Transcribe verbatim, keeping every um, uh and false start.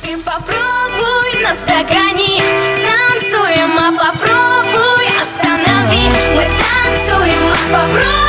Ты попробуй нас догони, танцуем, а попробуй останови. Мы танцуем, а попробуй